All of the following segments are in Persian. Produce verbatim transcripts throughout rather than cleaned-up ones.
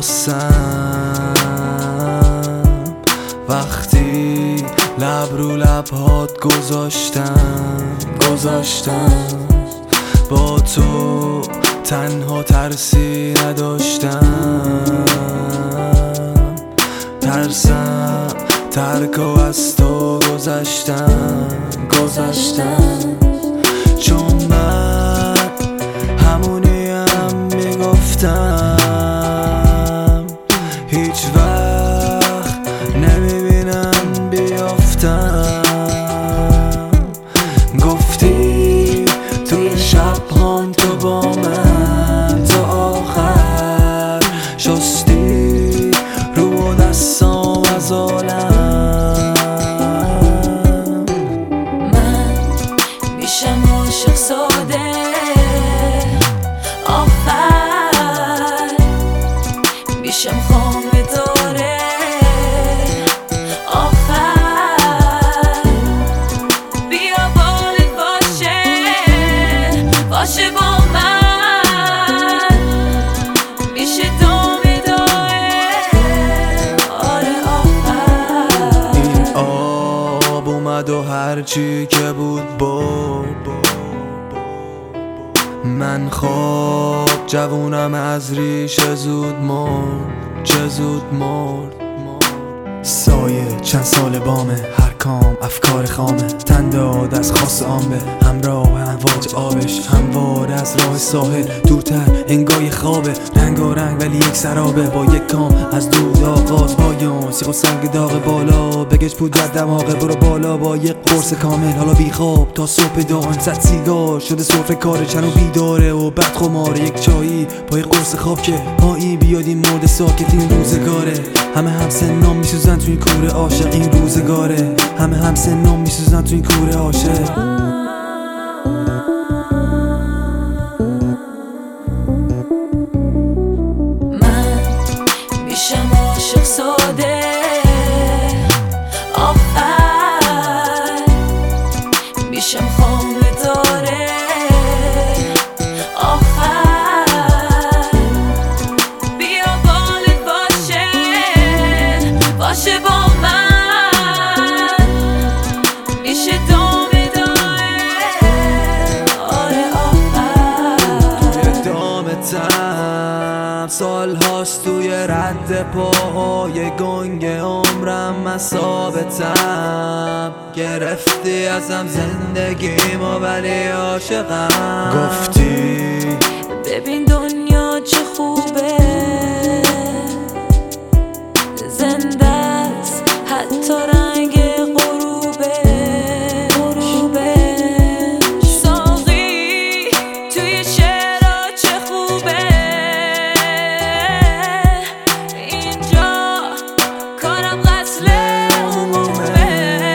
قصم وقتی لب رو لبهات گذاشتم گذاشتم با تو تنها ترسی نداشتم، ترسم ترک و از تو گذشتم گذشتم چون من همونیم میگفتم هیچ وقت نمیبینم بیافتم. گفتی توی شب هم تو با من تا آخر شستی رو دستام از عالم. من میشم عاشق ساده آخر میشم خامه داره آخر بیا بالت باشه باشه با من میشه دامه داره آره آخر. این آب اومد و هرچی که بود بود من خواب جوونم از ریشه زود مرد چه زود مرد. سایه چند سال بامه هر کام افکار خامه تن داد از خاص آمبه همراه امواج آبش هموار از راه ساحل دورتر انگای خوابه رنگارنگ ولی یک سرابه با یک کام از دود آغاز پایان سیخ و سنگ داغ بالا بگش پودر دماغه برو بالا با یک قرص کامل حالا بی خواب تا صبح داغن صد سیگار شده سفره کاره چنو بیداره و بد خماره یک چایی با یک قرص خواب که پایی بیاد این مرد ساکت این روزگاره همه هم سنام میسوزن تو این کوره عاشق این روزگاره همه هم سنام میسوزن تو این کوره عاشق. من میشم عاشق ساده آخر میشم خامه داره آخر بیا بالت باشه باشه با من میشه دامه داره آره آخر. توی دامتم سال هاست توی رد پاهای گنگ عمرم من ثابتم گرفتی ازم زندگیمو ولی عاشقم. گفتی ببین دنیا چه خوبه زنده است حتی رنگ غروبه غروبه ساقی توی شعرها چه خوبه اینجا کارم قتل عمومه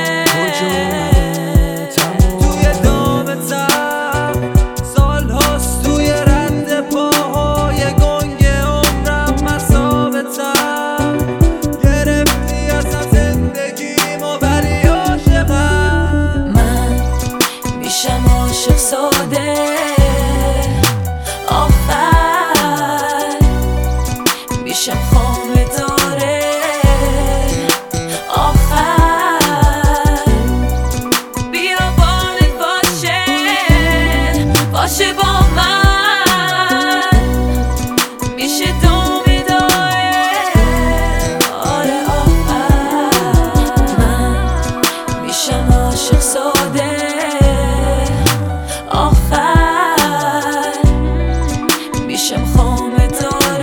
توی دامتم سال هاست توی رد پاهای گنگ عمرم من ثابتم گرفتی ازم زندگیمو ولی عاشقم. من میشم عاشق ساده آخر میشم خامه داره آخر بیا بالت باشه باشه با من میشه دامه داره آره آخر. من میشم عاشق ساده آخر میشم خامه داره